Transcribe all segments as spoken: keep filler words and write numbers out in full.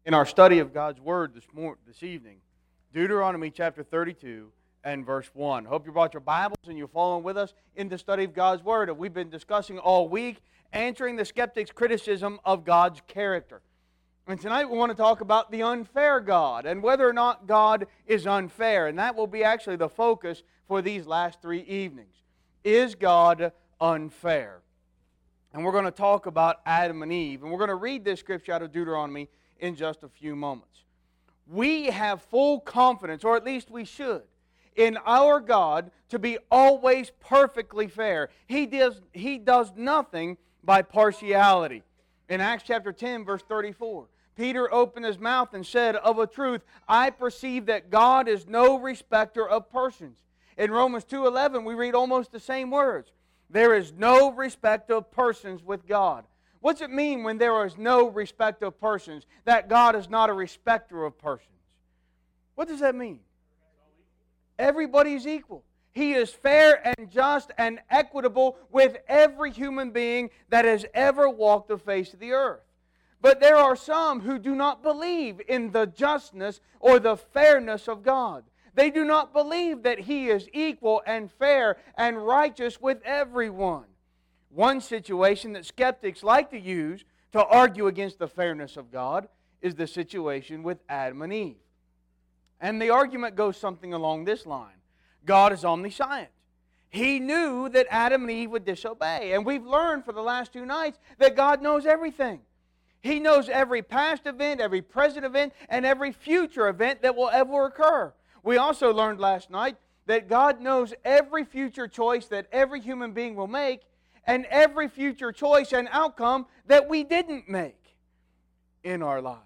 in our study of God's Word this morning, this evening, Deuteronomy chapter thirty-two and verse one. Hope you brought your Bibles and you're following with us in the study of God's Word. And we've been discussing all week, answering the skeptic's criticism of God's character. And tonight we want to talk about the unfair God and whether or not God is unfair. And that will be actually the focus for these last three evenings. Is God unfair? And we're going to talk about Adam and Eve. And we're going to read this scripture out of Deuteronomy in just a few moments. We have full confidence, or at least we should, in our God to be always perfectly fair. He does, he does nothing by partiality. In Acts chapter ten, verse thirty-four, Peter opened his mouth and said, "Of a truth, I perceive that God is no respecter of persons." In Romans two eleven, we read almost the same words. There is no respect of persons with God. What's it mean when there is no respect of persons? That God is not a respecter of persons. What does that mean? Everybody's equal. He is fair and just and equitable with every human being that has ever walked the face of the earth. But there are some who do not believe in the justness or the fairness of God. They do not believe that He is equal and fair and righteous with everyone. One situation that skeptics like to use to argue against the fairness of God is the situation with Adam and Eve. And the argument goes something along this line. God is omniscient. He knew that Adam and Eve would disobey. And we've learned for the last two nights that God knows everything. He knows every past event, every present event, and every future event that will ever occur. We also learned last night that God knows every future choice that every human being will make and every future choice and outcome that we didn't make in our lives.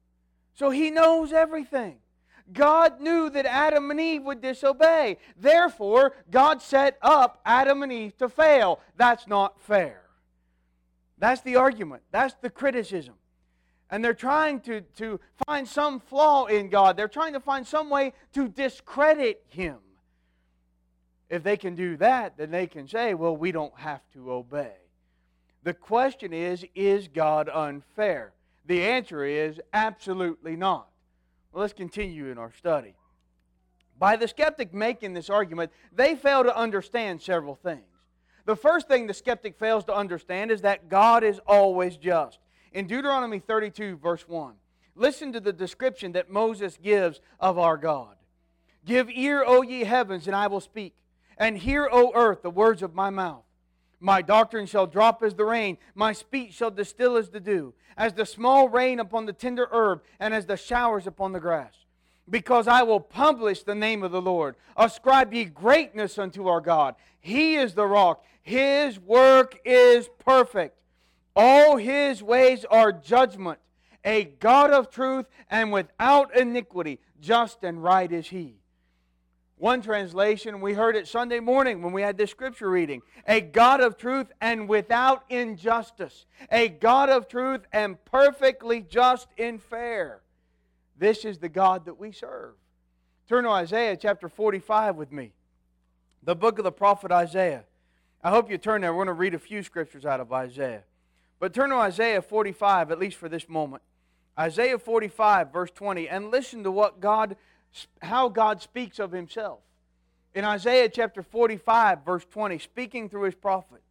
So He knows everything. God knew that Adam and Eve would disobey. Therefore, God set up Adam and Eve to fail. That's not fair. That's the argument. That's the criticism. And they're trying to, to find some flaw in God. They're trying to find some way to discredit Him. If they can do that, then they can say, well, we don't have to obey. The question is, is God unfair? The answer is absolutely not. Well, let's continue in our study. By the skeptic making this argument, they fail to understand several things. The first thing the skeptic fails to understand is that God is always just. In Deuteronomy thirty-two, verse one, listen to the description that Moses gives of our God. "Give ear, O ye heavens, and I will speak, and hear, O earth, the words of my mouth. My doctrine shall drop as the rain, my speech shall distill as the dew, as the small rain upon the tender herb, and as the showers upon the grass. Because I will publish the name of the Lord. Ascribe ye greatness unto our God. He is the rock. His work is perfect. All His ways are judgment. A God of truth and without iniquity. Just and right is He." One translation, we heard it Sunday morning when we had this scripture reading. A God of truth and without injustice. A God of truth and perfectly just and fair. This is the God that we serve. Turn to Isaiah chapter forty-five with me. The book of the prophet Isaiah. I hope you turn there. We're going to read a few scriptures out of Isaiah. But turn to Isaiah forty-five, at least for this moment. Isaiah forty-five, verse twenty, and listen to what God how God speaks of Himself. In Isaiah chapter forty-five, verse twenty, speaking through His prophet.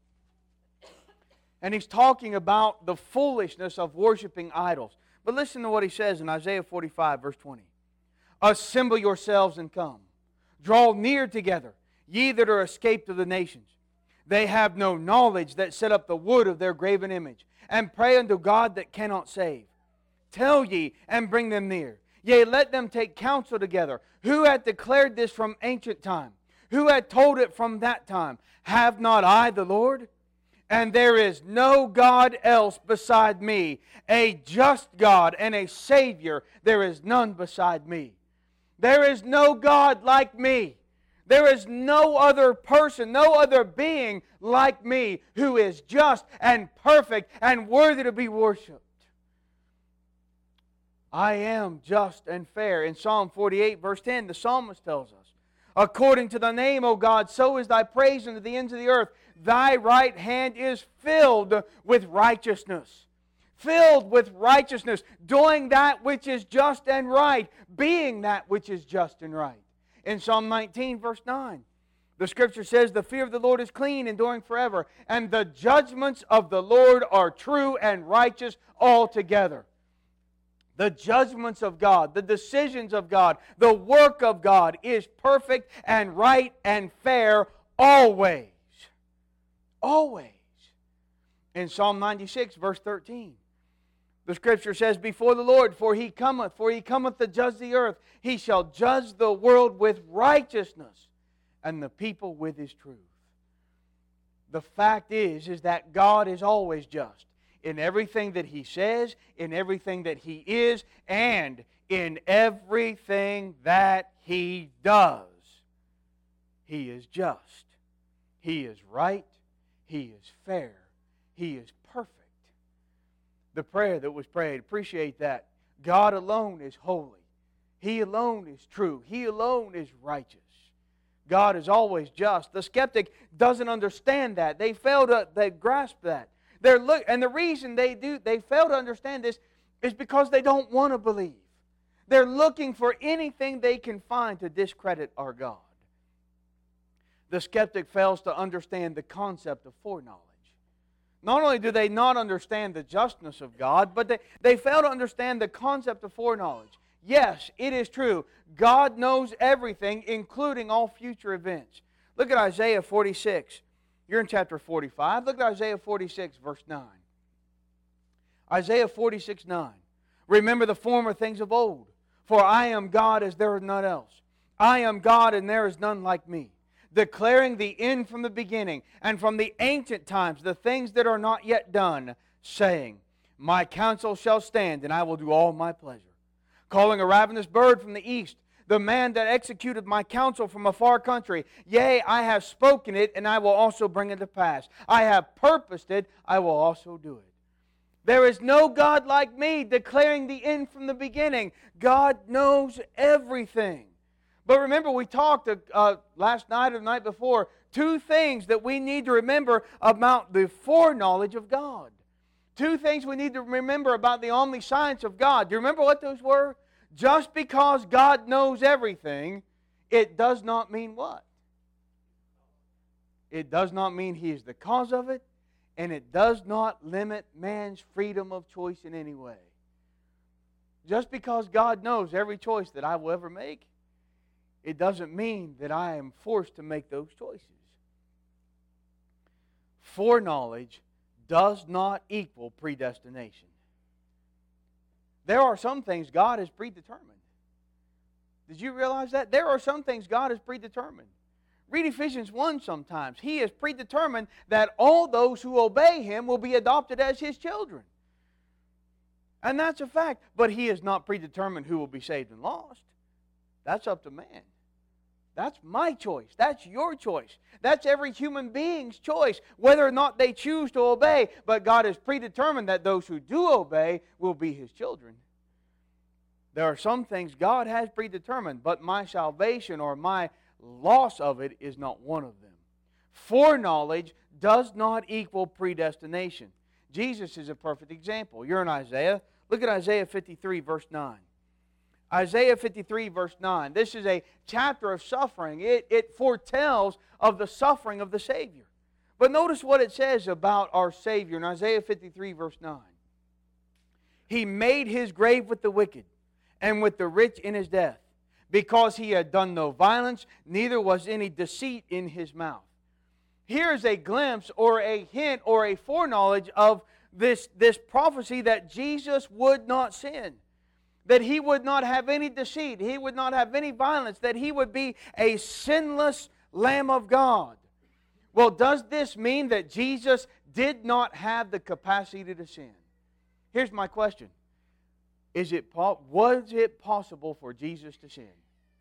And He's talking about the foolishness of worshiping idols. But listen to what He says in Isaiah forty-five, verse twenty. "Assemble yourselves and come. Draw near together, ye that are escaped of the nations. They have no knowledge that set up the wood of their graven image, and pray unto God that cannot save. Tell ye, and bring them near. Yea, let them take counsel together. Who hath declared this from ancient time? Who hath told it from that time? Have not I the Lord? And there is no God else beside me. A just God and a Savior, there is none beside me. There is no God like me. There is no other person, no other being like me who is just and perfect and worthy to be worshipped. I am just and fair." In Psalm forty-eight, verse ten, the psalmist tells us, "According to thy name, O God, so is thy praise unto the ends of the earth. Thy right hand is filled with righteousness. filled with righteousness, doing that which is just and right, being that which is just and right. In Psalm nineteen, verse nine, the Scripture says, the fear of the Lord is clean, enduring forever, and the judgments of the Lord are true and righteous altogether. The judgments of God, the decisions of God, the work of God is perfect and right and fair always. Always. In Psalm ninety-six, verse thirteen, the Scripture says, before the Lord, for He cometh, for He cometh to judge the earth. He shall judge the world with righteousness, and the people with His truth. The fact is, is that God is always just in everything that He says, in everything that He is, and in everything that He does. He is just. He is right. He is fair. He is perfect. The prayer that was prayed, appreciate that. God alone is holy. He alone is true. He alone is righteous. God is always just. The skeptic doesn't understand that. They fail to they grasp that. They're look, and the reason they do they fail to understand this is because they don't want to believe. They're looking for anything they can find to discredit our God. The skeptic fails to understand the concept of foreknowledge. Not only do they not understand the justness of God, but they, they fail to understand the concept of foreknowledge. Yes, it is true. God knows everything, including all future events. Look at Isaiah forty-six. You're in chapter forty-five. Look at Isaiah forty-six, verse nine. Isaiah forty-six, nine. Remember the former things of old, for I am God as there is none else. I am God and there is none like me, declaring the end from the beginning, and from the ancient times the things that are not yet done, saying, my counsel shall stand, and I will do all my pleasure. Calling a ravenous bird from the east, the man that executed my counsel from a far country. Yea, I have spoken it, and I will also bring it to pass. I have purposed it, I will also do it. There is no God like me, declaring the end from the beginning. God knows everything. But remember, we talked uh, last night or the night before, two things that we need to remember about the foreknowledge of God. Two things we need to remember about the omniscience of God. Do you remember what those were? Just because God knows everything, it does not mean what? It does not mean He is the cause of it, and it does not limit man's freedom of choice in any way. Just because God knows every choice that I will ever make, it doesn't mean that I am forced to make those choices. Foreknowledge does not equal predestination. There are some things God has predetermined. Did you realize that? There are some things God has predetermined. Read Ephesians one sometimes. He has predetermined that all those who obey Him will be adopted as His children. And that's a fact. But He has not predetermined who will be saved and lost. That's up to man. That's my choice. That's your choice. That's every human being's choice, whether or not they choose to obey. But God has predetermined that those who do obey will be His children. There are some things God has predetermined, but my salvation or my loss of it is not one of them. Foreknowledge does not equal predestination. Jesus is a perfect example. You're in Isaiah. Look at Isaiah fifty-three, verse nine. Isaiah fifty-three, verse nine. This is a chapter of suffering. It, it foretells of the suffering of the Savior. But notice what it says about our Savior in Isaiah fifty-three, verse nine. He made His grave with the wicked and with the rich in His death, because He had done no violence, neither was any deceit in His mouth. Here's a glimpse or a hint or a foreknowledge of this, this prophecy that Jesus would not sin. That He would not have any deceit. He would not have any violence. That He would be a sinless Lamb of God. Well, does this mean that Jesus did not have the capacity to sin? Here's my question. Is it, was it possible for Jesus to sin?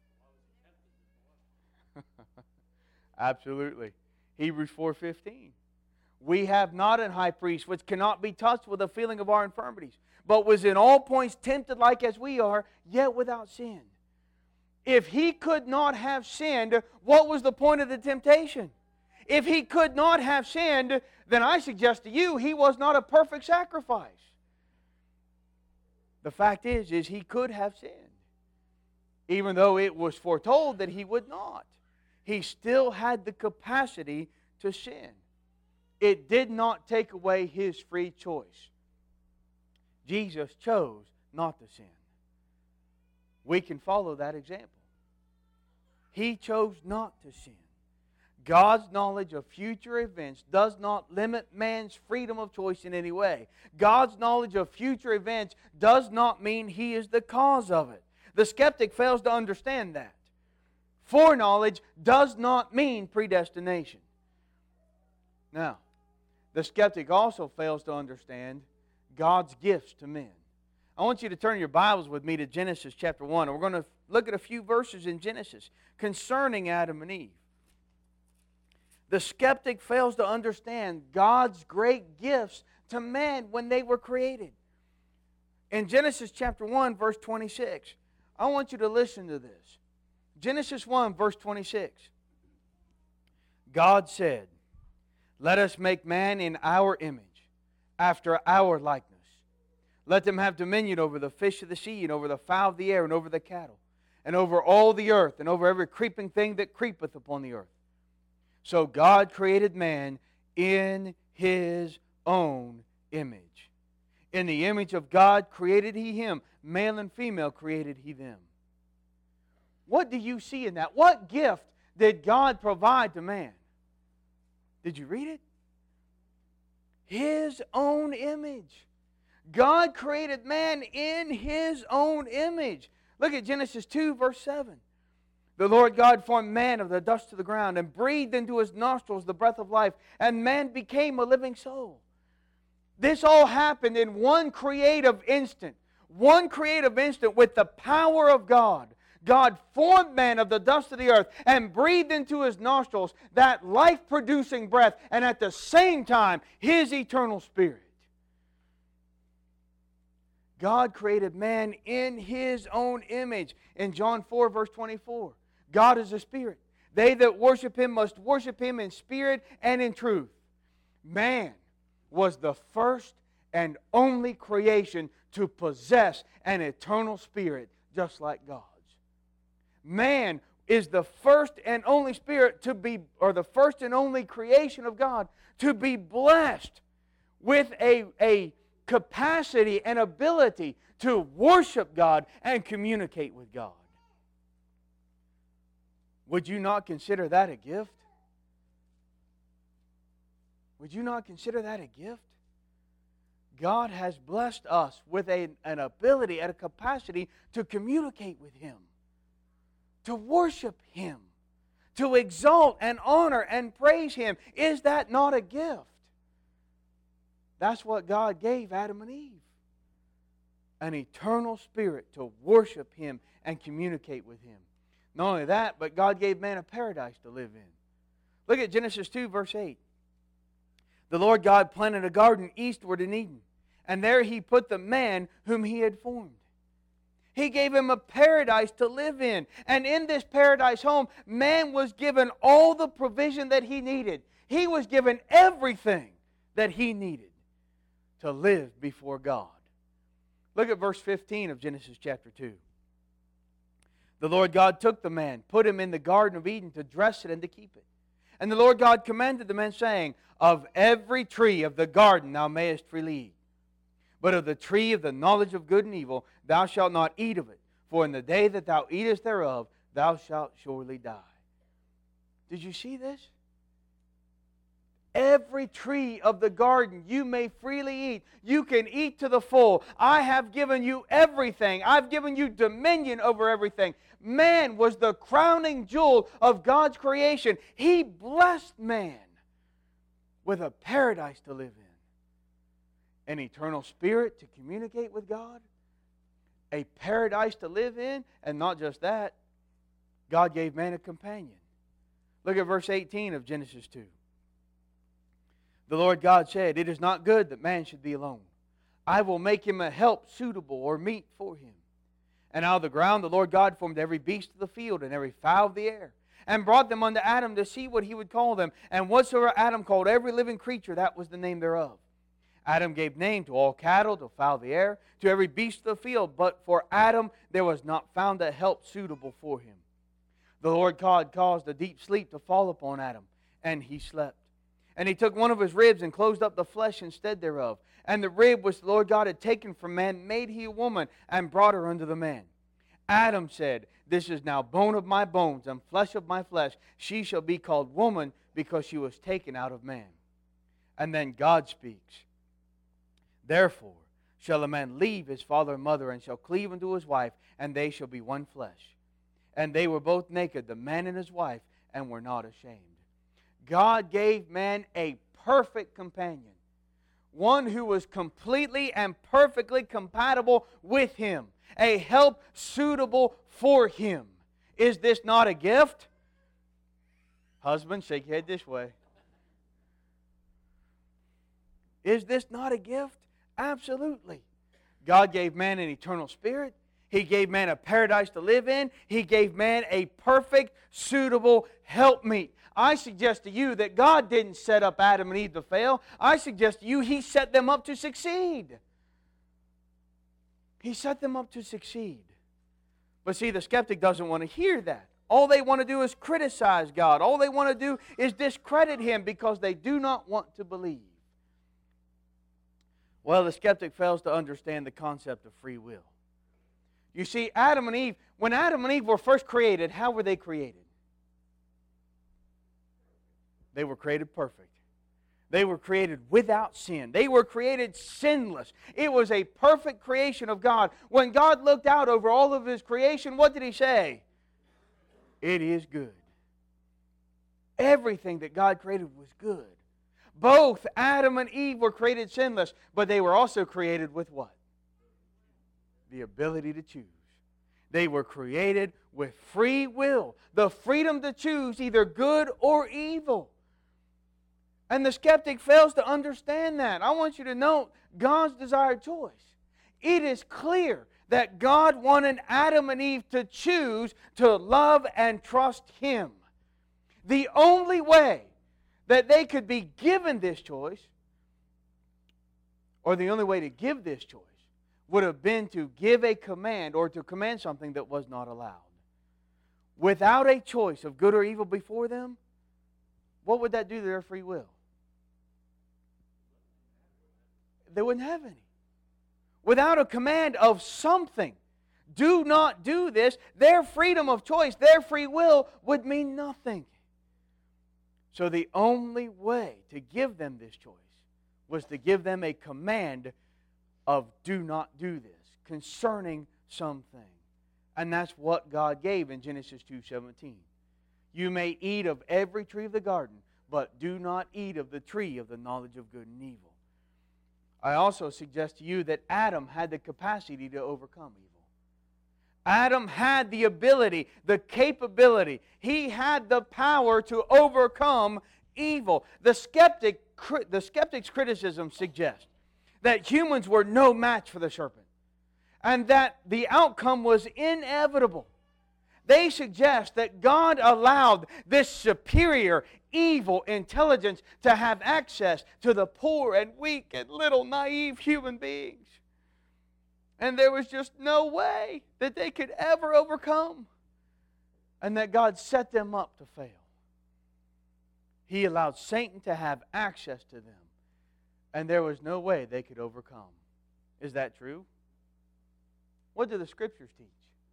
Absolutely. Hebrews four fifteen. We have not an high priest which cannot be touched with the feeling of our infirmities, but was in all points tempted like as we are, yet without sin. If He could not have sinned, what was the point of the temptation? If He could not have sinned, then I suggest to you He was not a perfect sacrifice. The fact is, is he could have sinned. Even though it was foretold that he would not. He still had the capacity to sin. It did not take away his free choice. Jesus chose not to sin. We can follow that example. He chose not to sin. God's knowledge of future events does not limit man's freedom of choice in any way. God's knowledge of future events does not mean He is the cause of it. The skeptic fails to understand that. Foreknowledge does not mean predestination. Now, the skeptic also fails to understand God's gifts to men. I want you to turn your Bibles with me to Genesis chapter one. We're going to look at a few verses in Genesis concerning Adam and Eve. The skeptic fails to understand God's great gifts to man when they were created. In Genesis chapter one, verse twenty-six, I want you to listen to this. Genesis one, verse twenty-six. God said, "Let us make man in our image, after our likeness. Let them have dominion over the fish of the sea, and over the fowl of the air, and over the cattle, and over all the earth, and over every creeping thing that creepeth upon the earth." So God created man in His own image. In the image of God created He him. Male and female created He them. What do you see in that? What gift did God provide to man? Did you read it? His own image. God created man in His own image. Look at Genesis two, verse seven. The Lord God formed man of the dust of the ground and breathed into his nostrils the breath of life, and man became a living soul. This all happened in one creative instant. One creative instant with the power of God. God formed man of the dust of the earth and breathed into his nostrils that life-producing breath, and at the same time, His eternal Spirit. God created man in His own image. In John four, verse twenty-four, God is a spirit. They that worship Him must worship Him in spirit and in truth. Man was the first and only creation to possess an eternal spirit just like God's. Man is the first and only spirit to be, or the first and only creation of God to be blessed with a, a capacity and ability to worship God and communicate with God. Would you not consider that a gift? Would you not consider that a gift? God has blessed us with a, an ability and a capacity to communicate with Him, to worship Him, to exalt and honor and praise Him. Is that not a gift? That's what God gave Adam and Eve. An eternal spirit to worship Him and communicate with Him. Not only that, but God gave man a paradise to live in. Look at Genesis two, verse eight. The Lord God planted a garden eastward in Eden, and there He put the man whom He had formed. He gave him a paradise to live in. And in this paradise home, man was given all the provision that he needed. He was given everything that he needed to live before God. Look at verse fifteen of Genesis chapter two. The Lord God took the man, put him in the Garden of Eden to dress it and to keep it. And the Lord God commanded the man, saying, "Of every tree of the garden thou mayest freely eat. But of the tree of the knowledge of good and evil thou shalt not eat of it. For in the day that thou eatest thereof, thou shalt surely die." Did you see this? Every tree of the garden you may freely eat. You can eat to the full. I have given you everything. I've given you dominion over everything. Man was the crowning jewel of God's creation. He blessed man with a paradise to live in. An eternal spirit to communicate with God. A paradise to live in. And not just that, God gave man a companion. Look at verse eighteen of Genesis two. The Lord God said, "It is not good that man should be alone. I will make him a help suitable or meet for him." And out of the ground the Lord God formed every beast of the field and every fowl of the air, and brought them unto Adam to see what he would call them. And whatsoever Adam called every living creature, that was the name thereof. Adam gave name to all cattle, to fowl of the air, to every beast of the field. But for Adam there was not found a help suitable for him. The Lord God caused a deep sleep to fall upon Adam, and he slept. And he took one of his ribs and closed up the flesh instead thereof. And the rib which the Lord God had taken from man made he a woman, and brought her unto the man. Adam said, This is now bone of my bones, and flesh of my flesh. She shall be called woman, because she was taken out of man. And then God speaks. Therefore shall a man leave his father and mother, and shall cleave unto his wife, and they shall be one flesh. And they were both naked, the man and his wife, and were not ashamed. God gave man a perfect companion, one who was completely and perfectly compatible with him, a help suitable for him. Is this not a gift? Husband, shake your head this way. Is this not a gift? Absolutely. God gave man an eternal spirit. He gave man a paradise to live in. He gave man a perfect, suitable helpmeet. I suggest to you that God didn't set up Adam and Eve to fail. I suggest to you He set them up to succeed. He set them up to succeed. But see, the skeptic doesn't want to hear that. All they want to do is criticize God. All they want to do is discredit Him because they do not want to believe. Well, the skeptic fails to understand the concept of free will. You see, Adam and Eve, when Adam and Eve were first created, how were they created? They were created perfect. They were created without sin. They were created sinless. It was a perfect creation of God. When God looked out over all of His creation, what did He say? It is good. Everything that God created was good. Both Adam and Eve were created sinless, but they were also created with what? The ability to choose. They were created with free will, the freedom to choose either good or evil. And the skeptic fails to understand that. I want you to note God's desired choice. It is clear that God wanted Adam and Eve to choose to love and trust Him. The only way that they could be given this choice, or the only way to give this choice, would have been to give a command or to command something that was not allowed. Without a choice of good or evil before them, what would that do to their free will? They wouldn't have any. Without a command of something, do not do this, their freedom of choice, their free will would mean nothing. So the only way to give them this choice was to give them a command of do not do this concerning something. And that's what God gave in Genesis two seventeen. You may eat of every tree of the garden, but do not eat of the tree of the knowledge of good and evil. I also suggest to you that Adam had the capacity to overcome evil. Adam had the ability, the capability. He had the power to overcome evil. The skeptic, the skeptic's criticism suggests that humans were no match for the serpent, and that the outcome was inevitable. They suggest that God allowed this superior evil intelligence to have access to the poor and weak and little naive human beings. And there was just no way that they could ever overcome, and that God set them up to fail. He allowed Satan to have access to them, and there was no way they could overcome. Is that true? What do the Scriptures teach?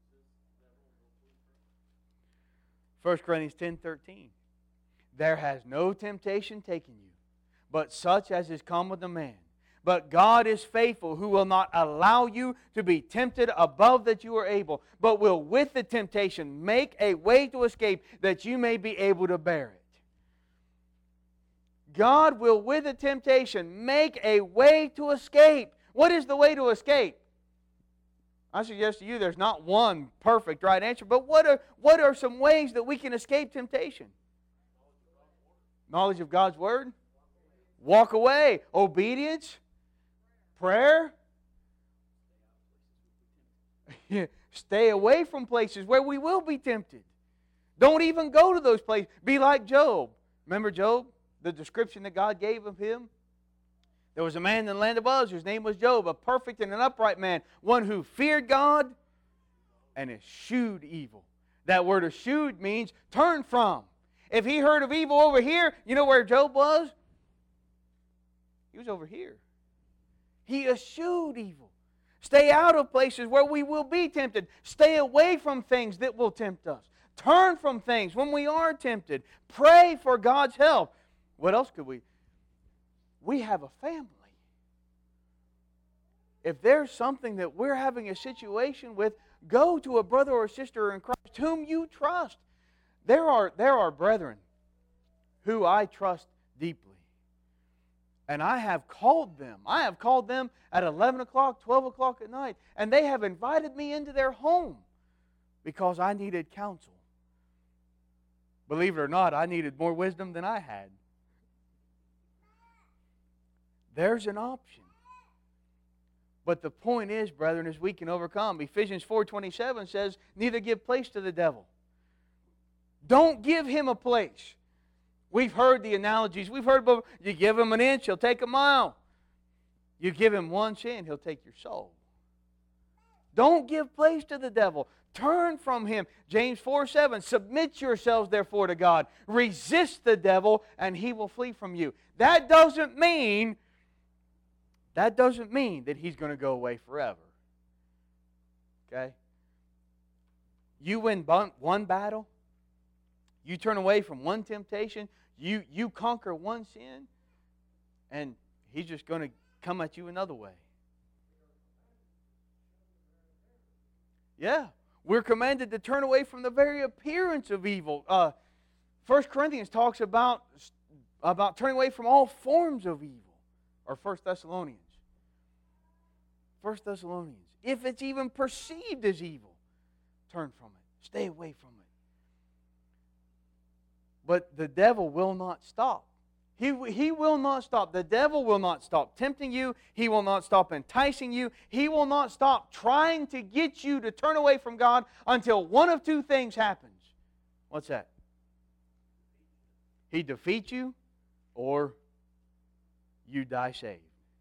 First Corinthians ten thirteen. There has no temptation taken you, but such as is common to man. But God is faithful, who will not allow you to be tempted above that you are able, but will with the temptation make a way to escape, that you may be able to bear it. God will with the temptation make a way to escape. What is the way to escape? I suggest to you there's not one perfect right answer, but what are, what are some ways that we can escape temptation? Knowledge of God's Word. Walk away. Obedience. Prayer. Stay away from places where we will be tempted. Don't even go to those places. Be like Job. Remember Job? The description that God gave of him? There was a man in the land of Uz whose name was Job, a perfect and an upright man, one who feared God and eschewed evil. That word eschewed means turn from. If he heard of evil over here, you know where Job was? He was over here. He eschewed evil. Stay out of places where we will be tempted. Stay away from things that will tempt us. Turn from things when we are tempted. Pray for God's help. What else could we? We have a family. If there's something that we're having a situation with, go to a brother or sister in Christ whom you trust. There are, there are brethren who I trust deeply. And I have called them. I have called them at eleven o'clock, twelve o'clock at night. And they have invited me into their home because I needed counsel. Believe it or not, I needed more wisdom than I had. There's an option. But the point is, brethren, is we can overcome. Ephesians four twenty-seven says, neither give place to the devil. Don't give him a place. We've heard the analogies. We've heard about, you give him an inch, he'll take a mile. You give him one sin, he'll take your soul. Don't give place to the devil. Turn from him. James four seven, submit yourselves therefore to God. Resist the devil, and he will flee from you. That doesn't mean, that doesn't mean that he's going to go away forever. Okay? You win one battle, you turn away from one temptation, you, you conquer one sin, and he's just going to come at you another way. Yeah. We're commanded to turn away from the very appearance of evil. Uh, First Corinthians talks about, about turning away from all forms of evil. Or First Thessalonians. First Thessalonians. If it's even perceived as evil, turn from it. Stay away from it. But the devil will not stop. He, he will not stop. The devil will not stop tempting you. He will not stop enticing you. He will not stop trying to get you to turn away from God until one of two things happens. What's that? He defeats you or you die saved.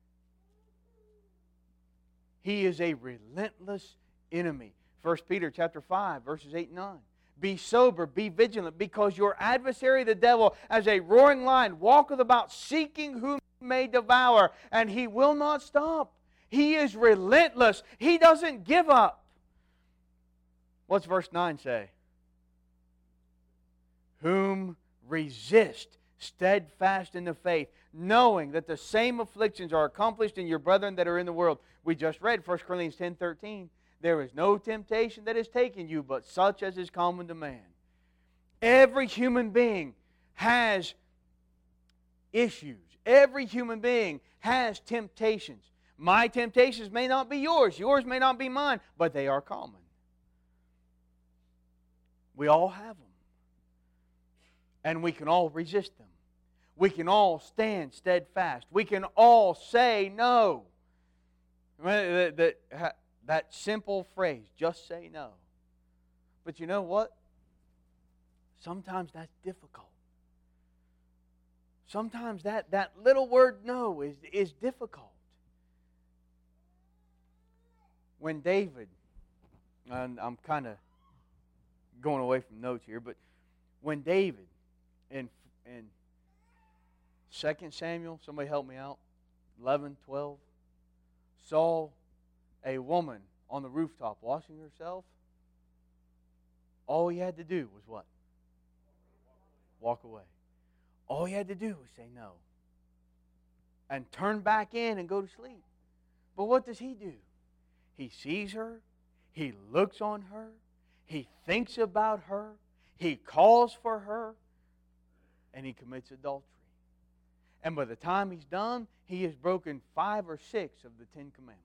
He is a relentless enemy. First Peter chapter five, verses eight and nine. Be sober, be vigilant, because your adversary, the devil, as a roaring lion, walketh about seeking whom he may devour, and he will not stop. He is relentless. He doesn't give up. What's verse nine say? Whom resist, steadfast in the faith, knowing that the same afflictions are accomplished in your brethren that are in the world. We just read First Corinthians ten thirteen. There is no temptation that is taken you, but such as is common to man. Every human being has issues. Every human being has temptations. My temptations may not be yours. Yours may not be mine, but they are common. We all have them. And we can all resist them. We can all stand steadfast. We can all say no. The, the, That simple phrase, just say no. But you know what? Sometimes that's difficult. Sometimes that, that little word no is, is difficult. When David, and I'm kind of going away from notes here, but when David in, in Second Samuel, somebody help me out, eleven, twelve, saw a woman on the rooftop washing herself, all he had to do was what? Walk away. All he had to do was say no. And turn back in and go to sleep. But what does he do? He sees her. He looks on her. He thinks about her. He calls for her. And he commits adultery. And by the time he's done, he has broken five or six of the Ten Commandments.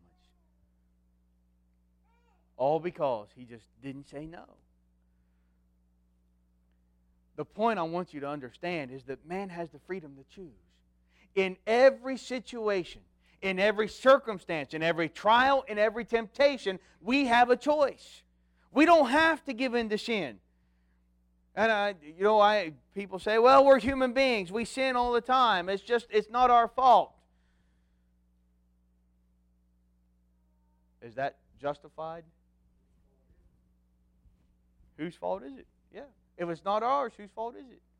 All because he just didn't say no. The point I want you to understand is that man has the freedom to choose. In every situation, in every circumstance, in every trial, in every temptation, we have a choice. We don't have to give in to sin. And I, you know, I people say, well, we're human beings. We sin all the time. It's just, it's not our fault. Is that justified? Whose fault is it? Yeah. If it's not ours, whose fault is it?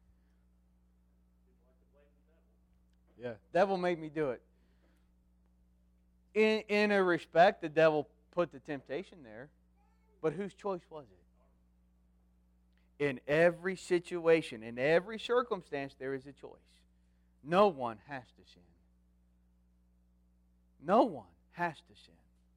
Yeah. Devil made me do it. In, in a respect, the devil put the temptation there. But whose choice was it? In every situation, in every circumstance, there is a choice. No one has to sin. No one has to sin.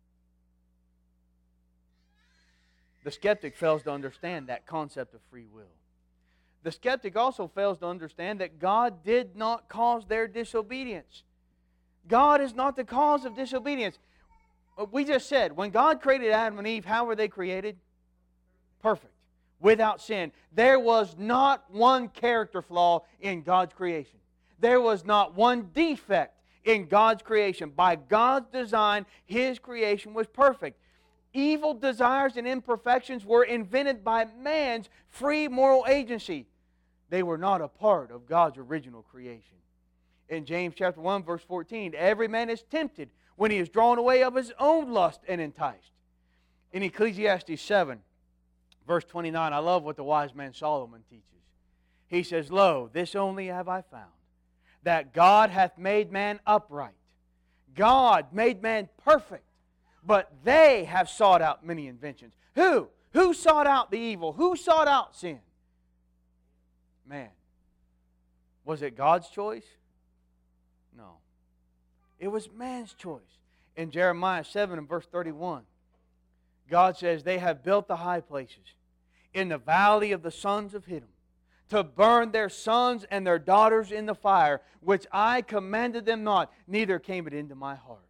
The skeptic fails to understand that concept of free will. The skeptic also fails to understand that God did not cause their disobedience. God is not the cause of disobedience. We just said, when God created Adam and Eve, how were they created? Perfect. Without sin. There was not one character flaw in God's creation. There was not one defect in God's creation. By God's design, His creation was perfect. Evil desires and imperfections were invented by man's free moral agency. They were not a part of God's original creation. In James chapter one, verse fourteen, every man is tempted when he is drawn away of his own lust and enticed. In Ecclesiastes seven, verse twenty-nine, I love what the wise man Solomon teaches. He says, Lo, this only have I found, that God hath made man upright. God made man perfect, but they have sought out many inventions. Who? Who sought out the evil? Who sought out sin? Man. Was it God's choice? No. It was man's choice. In Jeremiah seven and verse thirty-one, God says, They have built the high places in the valley of the sons of Hinnom, to burn their sons and their daughters in the fire, which I commanded them not, neither came it into my heart.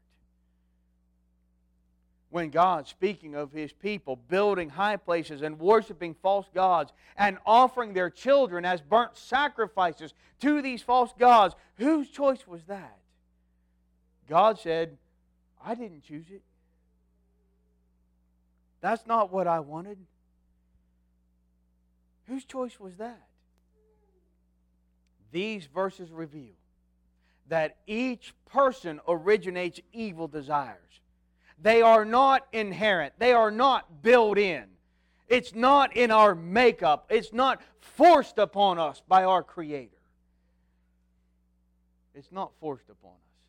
When God, speaking of His people, building high places and worshiping false gods and offering their children as burnt sacrifices to these false gods, whose choice was that? God said, I didn't choose it. That's not what I wanted. Whose choice was that? These verses reveal that each person originates evil desires. They are not inherent. They are not built in. It's not in our makeup. It's not forced upon us by our Creator. It's not forced upon us.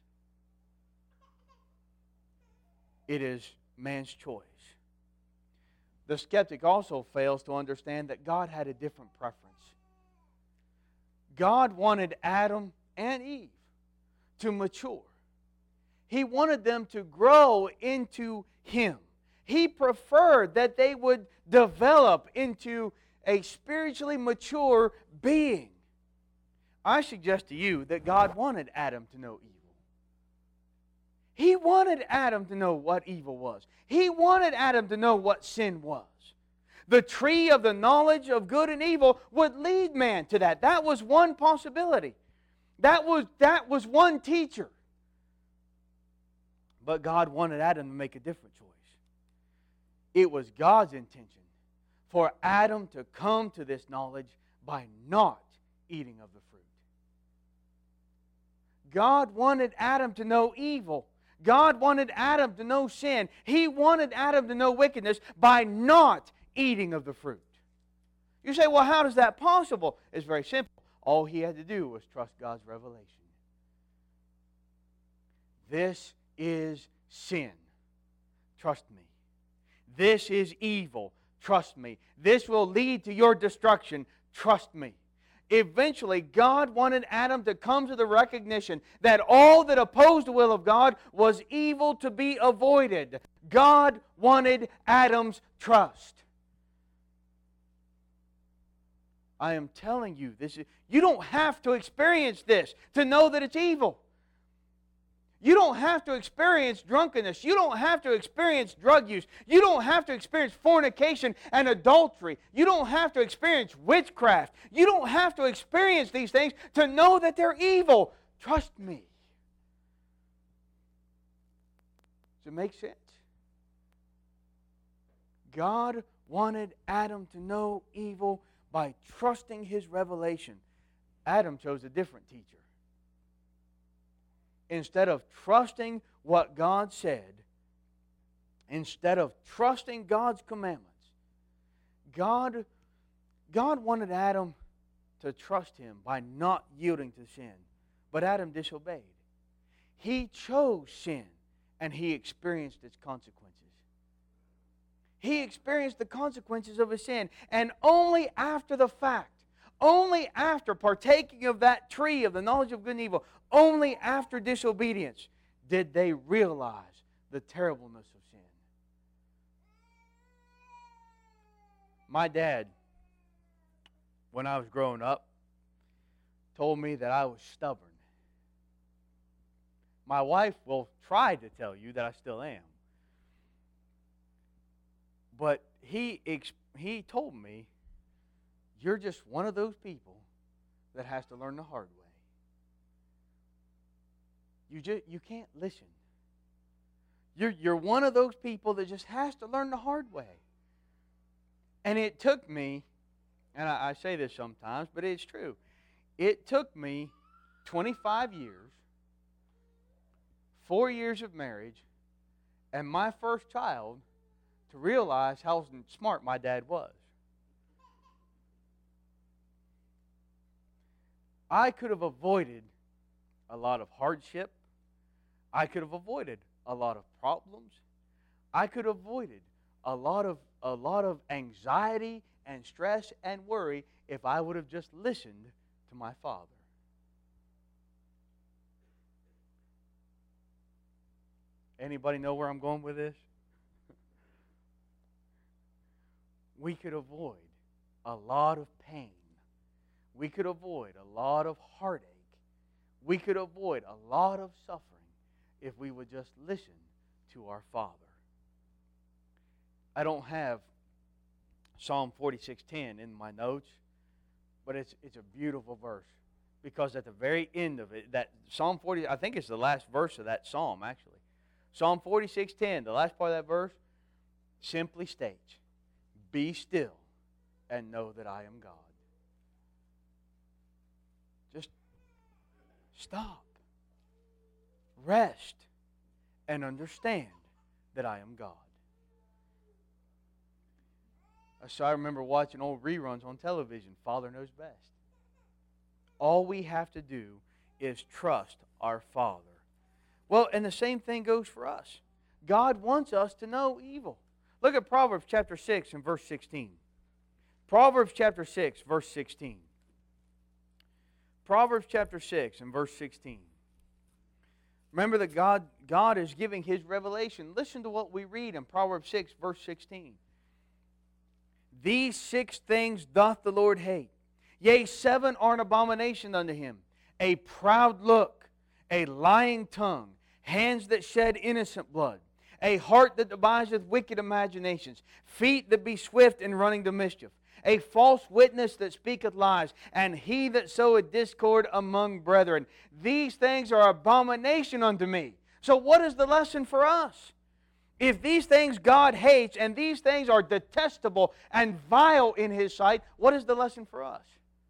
It is man's choice. The skeptic also fails to understand that God had a different preference. God wanted Adam and Eve to mature. He wanted them to grow into Him. He preferred that they would develop into a spiritually mature being. I suggest to you that God wanted Adam to know evil. He wanted Adam to know what evil was. He wanted Adam to know what sin was. The tree of the knowledge of good and evil would lead man to that. That was one possibility. That was, that was one teacher. But God wanted Adam to make a different choice. It was God's intention for Adam to come to this knowledge by not eating of the fruit. God wanted Adam to know evil. God wanted Adam to know sin. He wanted Adam to know wickedness by not eating of the fruit. You say, well, how is that possible? It's very simple. All he had to do was trust God's revelation. This is sin. Trust me. This is evil. Trust me. This will lead to your destruction. Trust me. Eventually, God wanted Adam to come to the recognition that all that opposed the will of God was evil to be avoided. God wanted Adam's trust. I am telling you, this is, you don't have to experience this to know that it's evil. You don't have to experience drunkenness. You don't have to experience drug use. You don't have to experience fornication and adultery. You don't have to experience witchcraft. You don't have to experience these things to know that they're evil. Trust me. Does it make sense? God wanted Adam to know evil by trusting His revelation. Adam chose a different teacher. Instead of trusting what God said, instead of trusting God's commandments, God, God wanted Adam to trust Him by not yielding to sin. But Adam disobeyed. He chose sin, and he experienced its consequences. He experienced the consequences of his sin. And only after the fact, only after partaking of that tree of the knowledge of good and evil, only after disobedience, did they realize the terribleness of sin. My dad, when I was growing up, told me that I was stubborn. My wife will try to tell you that I still am. But he he told me, you're just one of those people that has to learn the hard way. You just you can't listen. You're you're one of those people that just has to learn the hard way. And it took me, and I, I say this sometimes, but it's true. It took me twenty-five years, four years of marriage, and my first child to realize how smart my dad was. I could have avoided a lot of hardship. I could have avoided a lot of problems. I could have avoided a lot of a lot of anxiety and stress and worry if I would have just listened to my father. Anybody know where I'm going with this? We could avoid a lot of pain. We could avoid a lot of heartache. We could avoid a lot of suffering if we would just listen to our Father. I don't have Psalm forty-six ten in my notes, but it's it's a beautiful verse, because at the very end of it, that Psalm forty, I think it's the last verse of that psalm actually. Psalm forty-six ten, the last part of that verse, simply states, "Be still and know that I am God." Just stop, rest, and understand that I am God. So I remember watching old reruns on television. Father knows best. All we have to do is trust our Father. Well, and the same thing goes for us. God wants us to know evil. Look at Proverbs chapter six and verse sixteen. Proverbs chapter six, verse sixteen. Proverbs chapter six and verse sixteen. Remember that God, God is giving His revelation. Listen to what we read in Proverbs six, verse sixteen. These six things doth the Lord hate. Yea, seven are an abomination unto Him. A proud look, a lying tongue, hands that shed innocent blood, a heart that deviseth wicked imaginations, feet that be swift in running to mischief, a false witness that speaketh lies, and he that soweth discord among brethren. These things are abomination unto me. So what is the lesson for us? If these things God hates, and these things are detestable and vile in His sight, what is the lesson for us?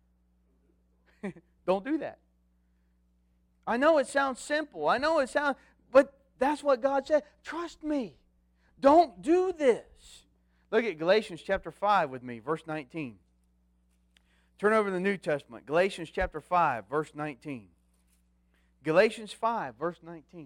Don't do that. I know it sounds simple. I know it sounds, but that's what God said. Trust me. Don't do this. Look at Galatians chapter five with me, verse nineteen. Turn over to the New Testament. Galatians chapter five, verse nineteen. Galatians five, verse nineteen.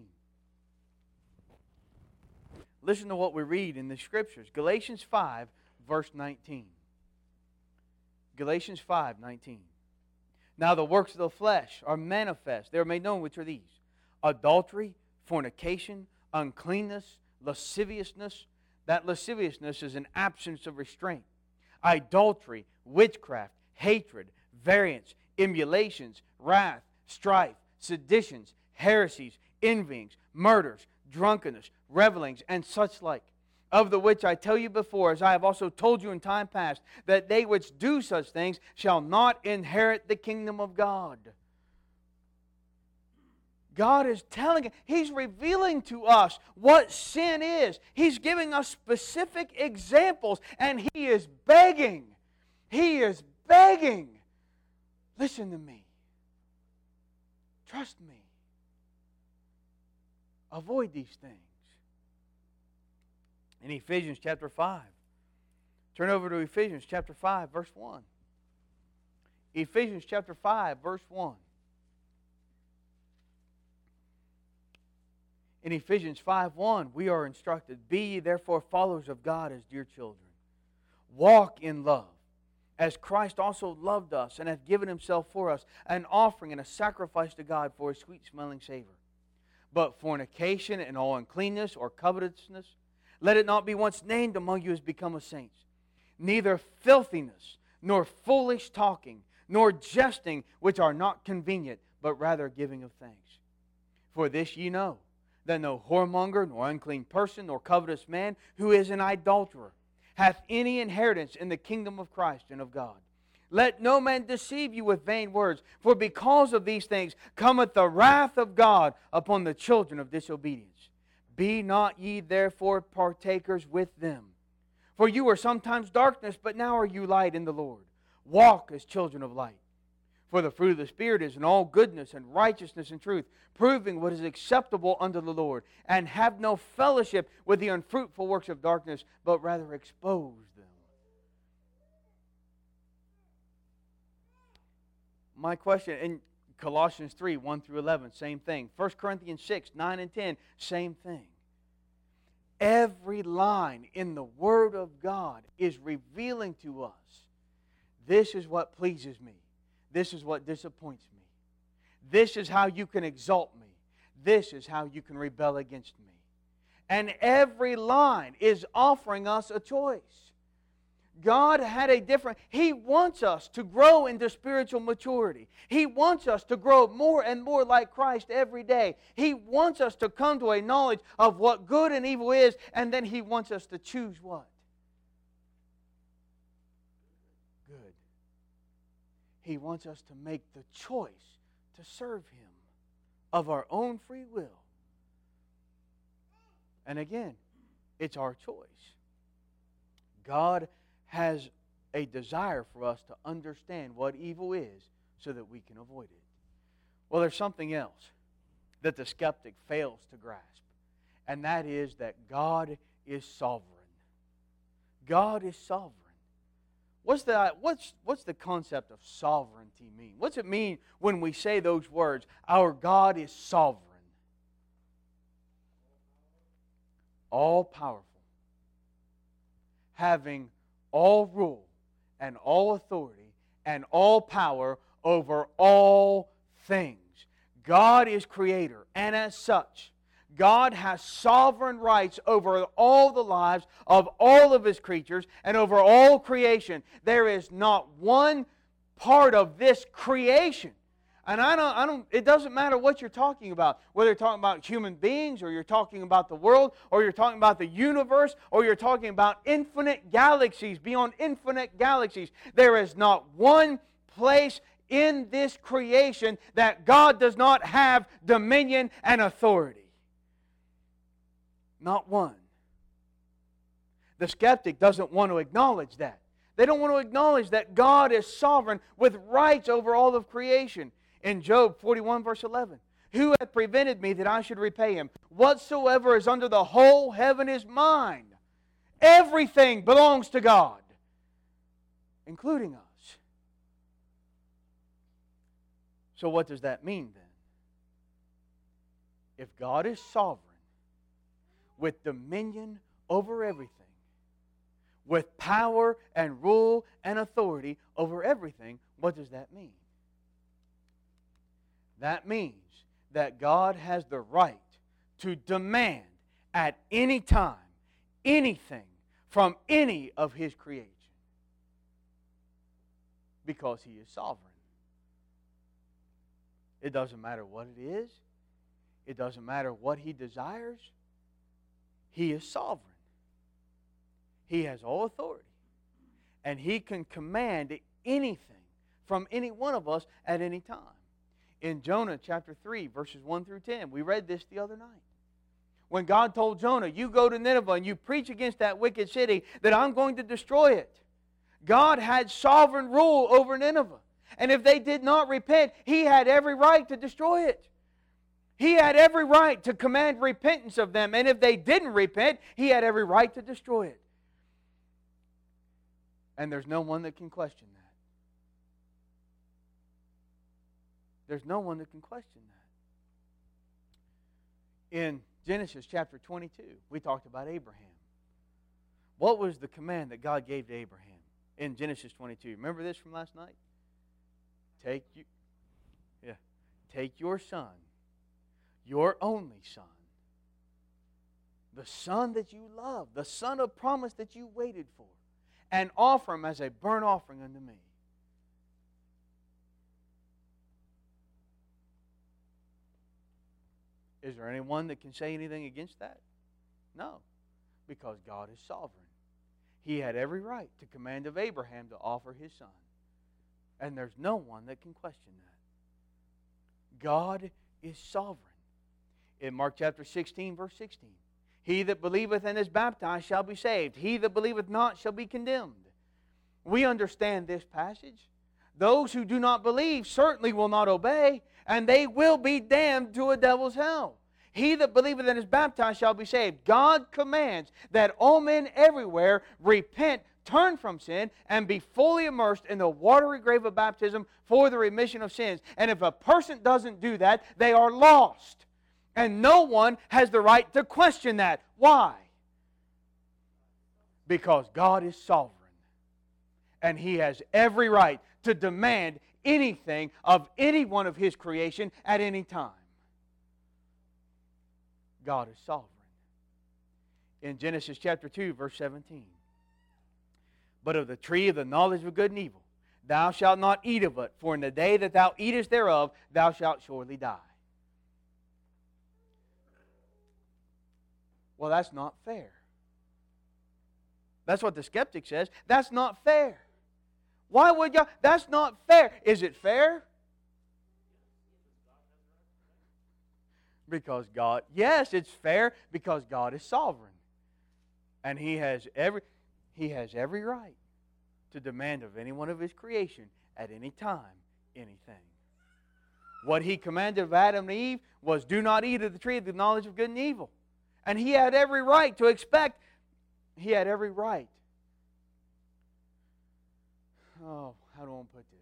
Listen to what we read in the Scriptures. Galatians five, verse nineteen. Galatians five, nineteen. Now the works of the flesh are manifest. They are made known, which are these: adultery, fornication, uncleanness, lasciviousness. That lasciviousness is an absence of restraint. Idolatry, witchcraft, hatred, variance, emulations, wrath, strife, seditions, heresies, envyings, murders, drunkenness, revelings, and such like, of the which I tell you before, as I have also told you in time past, that they which do such things shall not inherit the kingdom of God. God is telling, He's revealing to us what sin is. He's giving us specific examples, and He is begging, He is begging, listen to me. Trust me. Avoid these things. In Ephesians chapter five. Turn over to Ephesians chapter five, verse one. Ephesians chapter five, verse one. In Ephesians five one, we are instructed, "Be ye therefore followers of God as dear children. Walk in love, as Christ also loved us and hath given Himself for us, an offering and a sacrifice to God for a sweet-smelling savor. But fornication and all uncleanness or covetousness, let it not be once named among you as become of saints. Neither filthiness, nor foolish talking, nor jesting, which are not convenient, but rather giving of thanks. For this ye know, that no whoremonger, nor unclean person, nor covetous man, who is an idolater, hath any inheritance in the kingdom of Christ and of God. Let no man deceive you with vain words, for because of these things cometh the wrath of God upon the children of disobedience. Be not ye therefore partakers with them. For you were sometimes darkness, but now are you light in the Lord. Walk as children of light. For the fruit of the Spirit is in all goodness and righteousness and truth, proving what is acceptable unto the Lord, and have no fellowship with the unfruitful works of darkness, but rather expose them." My question, in Colossians three, one through eleven, same thing. First Corinthians six, nine and ten, same thing. Every line in the Word of God is revealing to us, this is what pleases me. This is what disappoints me. This is how you can exalt me. This is how you can rebel against me. And every line is offering us a choice. God had a different... He wants us to grow into spiritual maturity. He wants us to grow more and more like Christ every day. He wants us to come to a knowledge of what good and evil is, and then He wants us to choose what? Good. He wants us to make the choice to serve Him of our own free will. And again, it's our choice. God has a desire for us to understand what evil is so that we can avoid it. Well, there's something else that the skeptic fails to grasp, and that is that God is sovereign. God is sovereign. What's the, what's, what's the concept of sovereignty mean? What's it mean when we say those words, our God is sovereign? All powerful. Having all rule and all authority and all power over all things. God is creator, and as such, God has sovereign rights over all the lives of all of His creatures and over all creation. There is not one part of this creation. And I don't, I don't, it doesn't matter what you're talking about, whether you're talking about human beings, or you're talking about the world, or you're talking about the universe, or you're talking about infinite galaxies, beyond infinite galaxies. There is not one place in this creation that God does not have dominion and authority. Not one. The skeptic doesn't want to acknowledge that. They don't want to acknowledge that God is sovereign with rights over all of creation. In Job forty-one, verse eleven, "Who hath prevented me that I should repay him? Whatsoever is under the whole heaven is mine." Everything belongs to God, including us. So what does that mean then? If God is sovereign, with dominion over everything, with power and rule and authority over everything, what does that mean? That means that God has the right to demand at any time anything from any of His creation, because He is sovereign. It doesn't matter what it is. It doesn't matter what He desires. He is sovereign. He has all authority. And He can command anything from any one of us at any time. In Jonah chapter three, verses one through ten, we read this the other night. When God told Jonah, "You go to Nineveh and you preach against that wicked city, that I'm going to destroy it." God had sovereign rule over Nineveh. And if they did not repent, He had every right to destroy it. He had every right to command repentance of them. And if they didn't repent, He had every right to destroy it. And there's no one that can question that. There's no one that can question that. In Genesis chapter twenty-two, we talked about Abraham. What was the command that God gave to Abraham in Genesis twenty-two? Remember this from last night? Take you, yeah, take your son, your only son, the son that you love, the son of promise that you waited for, and offer him as a burnt offering unto me. Is there anyone that can say anything against that? No, because God is sovereign. He had every right to command of Abraham to offer his son. And there's no one that can question that. God is sovereign. In Mark chapter sixteen, verse sixteen, he that believeth and is baptized shall be saved. He that believeth not shall be condemned. We understand this passage. Those who do not believe certainly will not obey, and they will be damned to a devil's hell. He that believeth and is baptized shall be saved. God commands that all men everywhere repent, turn from sin, and be fully immersed in the watery grave of baptism for the remission of sins. And if a person doesn't do that, they are lost. And no one has the right to question that. Why? Because God is sovereign. And He has every right to demand anything of any one of His creation at any time. God is sovereign. In Genesis chapter two, verse seventeen. But of the tree of the knowledge of good and evil, thou shalt not eat of it, for in the day that thou eatest thereof, thou shalt surely die. Well, that's not fair. That's what the skeptic says. That's not fair. Why would y'all? That's not fair. Is it fair? Because God, yes, it's fair because God is sovereign. And He has every He has every right to demand of any one of His creation at any time, anything. What He commanded of Adam and Eve was, do not eat of the tree of the knowledge of good and evil. And He had every right to expect, He had every right. Oh, how do I want to put this?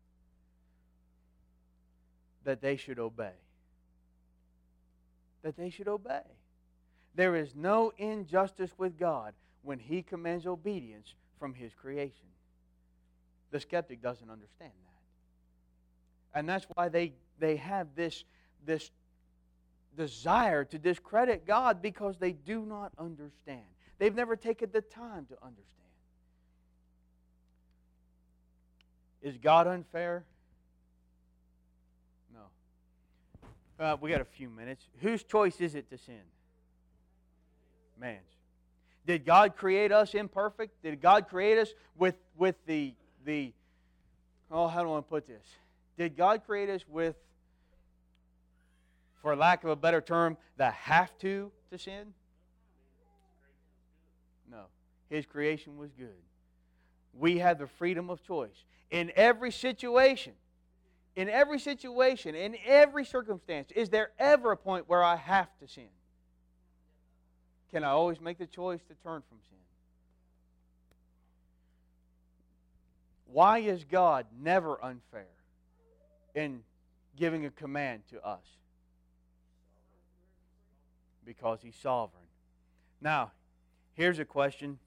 That they should obey. That they should obey. There is no injustice with God when He commands obedience from His creation. The skeptic doesn't understand that. And that's why they, they have this, this desire to discredit God, because they do not understand. They've never taken the time to understand. Is God unfair? No. Uh, we got a few minutes. Whose choice is it to sin? Man's. Did God create us imperfect? Did God create us with, with the, the, oh, how do I want to put this? Did God create us with, for lack of a better term, the have to to sin? No. His creation was good. We have the freedom of choice. In every situation, in every situation, in every circumstance, is there ever a point where I have to sin? Can I always make the choice to turn from sin? Why is God never unfair in giving a command to us? Because He's sovereign. Now, here's a question,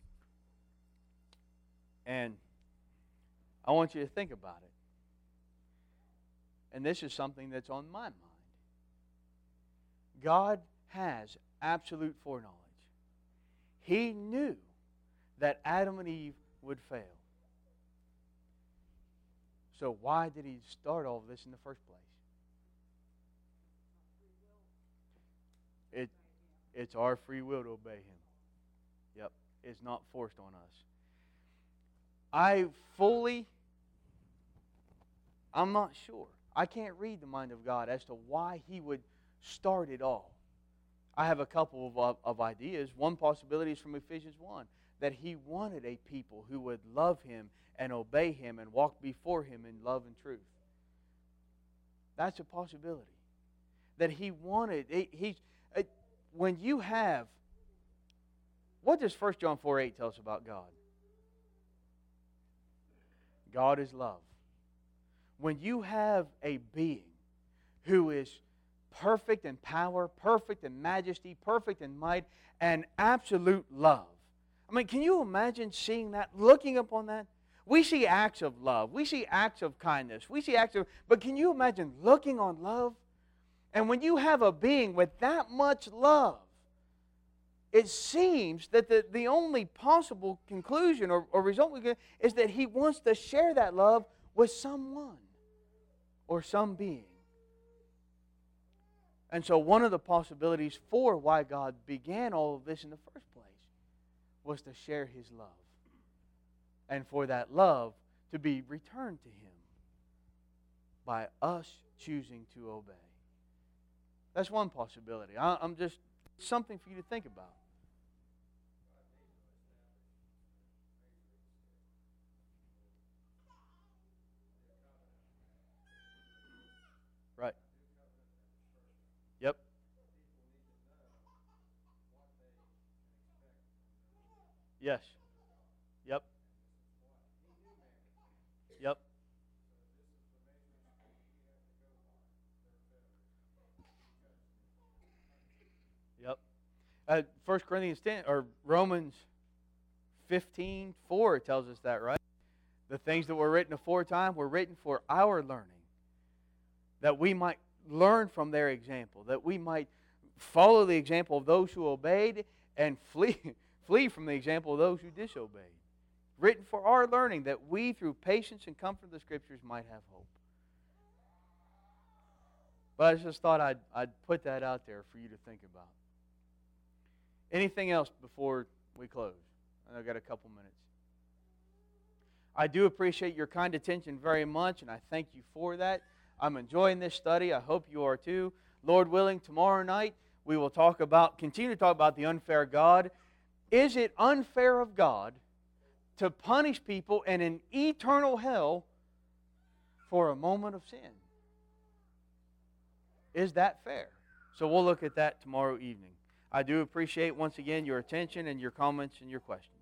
and I want you to think about it. And this is something that's on my mind. God has absolute foreknowledge. He knew that Adam and Eve would fail. So why did He start all of this in the first place? It, it's our free will to obey Him. Yep, it's not forced on us. I fully, I'm not sure. I can't read the mind of God as to why He would start it all. I have a couple of, of ideas. One possibility is from Ephesians one, that He wanted a people who would love Him and obey Him and walk before Him in love and truth. That's a possibility. that He wanted. He, he's, uh, when you have, what does First John four eight tell us about God? God is love. When you have a being who is perfect in power, perfect in majesty, perfect in might, and absolute love. I mean, can you imagine seeing that, looking upon that? We see acts of love. We see acts of kindness. We see acts of... But can you imagine looking on love? And when you have a being with that much love, it seems that the, the only possible conclusion or, or result we get is that He wants to share that love with someone or some being. And so one of the possibilities for why God began all of this in the first place was to share His love. And for that love to be returned to Him by us choosing to obey. That's one possibility. I, I'm just, something for you to think about. Right. Yep. Yes. Yep. Yep. Yep. Uh, First Corinthians ten or Romans fifteen four tells us that, right? The things that were written aforetime were written for our learning, that we might learn from their example, that we might follow the example of those who obeyed and flee flee from the example of those who disobeyed. Written for our learning, that we, through patience and comfort of the Scriptures, might have hope. But I just thought I'd, I'd put that out there for you to think about. Anything else before we close? I know I've got a couple minutes. I do appreciate your kind attention very much, and I thank you for that. I'm enjoying this study. I hope you are too. Lord willing, tomorrow night we will talk about, continue to talk about the unfair God. Is it unfair of God to punish people in an eternal hell for a moment of sin? Is that fair? So we'll look at that tomorrow evening. I do appreciate once again your attention and your comments and your questions.